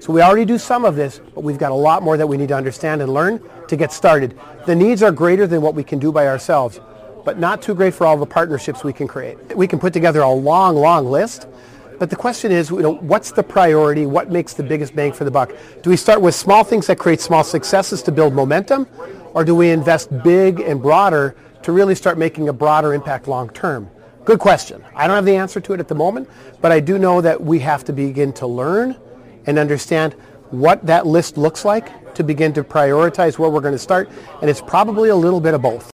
So we already do some of this, but we've got a lot more that we need to understand and learn to get started. The needs are greater than what we can do by ourselves, but not too great for all the partnerships we can create. We can put together a long, long list, but the question is, what's the priority? What makes the biggest bang for the buck? Do we start with small things that create small successes to build momentum, or do we invest big and broader to really start making a broader impact long term? Good question. I don't have the answer to it at the moment, but I do know that we have to begin to learn and understand what that list looks like to begin to prioritize where we're going to start, and it's probably a little bit of both.